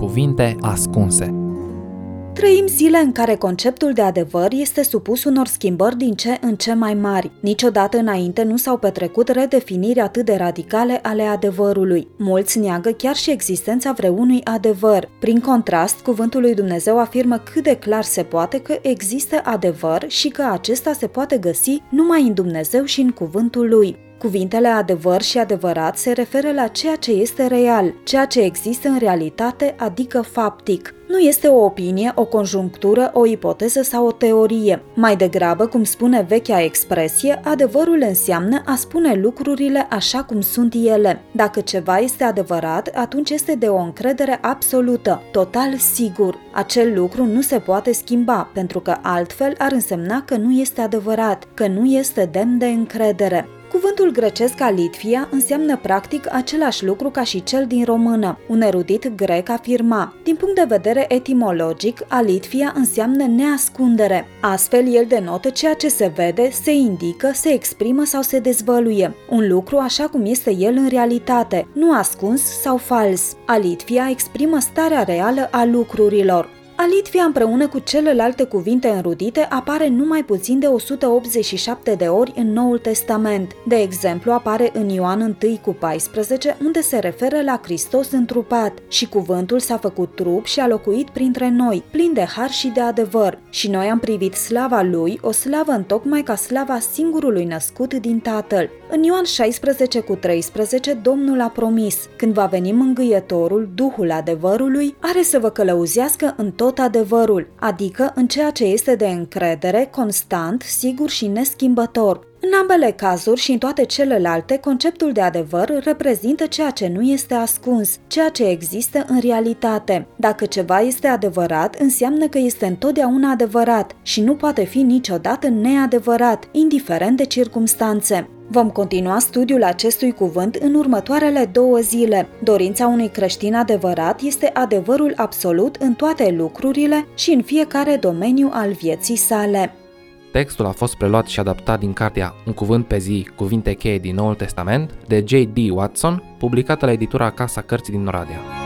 Cuvinte ascunse. Trăim zile în care conceptul de adevăr este supus unor schimbări din ce în ce mai mari. Niciodată înainte nu s-au petrecut redefiniri atât de radicale ale adevărului. Mulți neagă chiar și existența vreunui adevăr. Prin contrast, cuvântul lui Dumnezeu afirmă cât de clar se poate că există adevăr și că acesta se poate găsi numai în Dumnezeu și în cuvântul lui. Cuvintele adevăr și adevărat se referă la ceea ce este real, ceea ce există în realitate, adică faptic. Nu este o opinie, o conjunctură, o ipoteză sau o teorie. Mai degrabă, cum spune vechea expresie, adevărul înseamnă a spune lucrurile așa cum sunt ele. Dacă ceva este adevărat, atunci este de o încredere absolută, total sigur. Acel lucru nu se poate schimba, pentru că altfel ar însemna că nu este adevărat, că nu este demn de încredere. Cuvântul grecesc alitvia înseamnă practic același lucru ca și cel din română. Un erudit grec afirma: din punct de vedere etimologic, alitvia înseamnă neascundere. Astfel, el denotă ceea ce se vede, se indică, se exprimă sau se dezvăluie. Un lucru așa cum este el în realitate, nu ascuns sau fals. Alitvia exprimă starea reală a lucrurilor. Alitvia împreună cu celelalte cuvinte înrudite apare numai puțin de 187 de ori în Noul Testament. De exemplu, apare în Ioan 1:14, unde se referă la Hristos întrupat și cuvântul s-a făcut trup și a locuit printre noi, plin de har și de adevăr. Și noi am privit slava lui, o slavă întocmai ca slava singurului născut din Tatăl. În Ioan 16:13, Domnul a promis: când va veni Mângâietorul, Duhul adevărului, are să vă călăuzească în tot adevărul, adică în ceea ce este de încredere, constant, sigur și neschimbător. În ambele cazuri și în toate celelalte, conceptul de adevăr reprezintă ceea ce nu este ascuns, ceea ce există în realitate. Dacă ceva este adevărat, înseamnă că este întotdeauna adevărat și nu poate fi niciodată neadevărat, indiferent de circumstanțe. Vom continua studiul acestui cuvânt în următoarele 2 zile. Dorința unui creștin adevărat este adevărul absolut în toate lucrurile și în fiecare domeniu al vieții sale. Textul a fost preluat și adaptat din cartea Un cuvânt pe zi, cuvinte cheie din Noul Testament, de J.D. Watson, publicată la editura Casa Cărții din Oradea.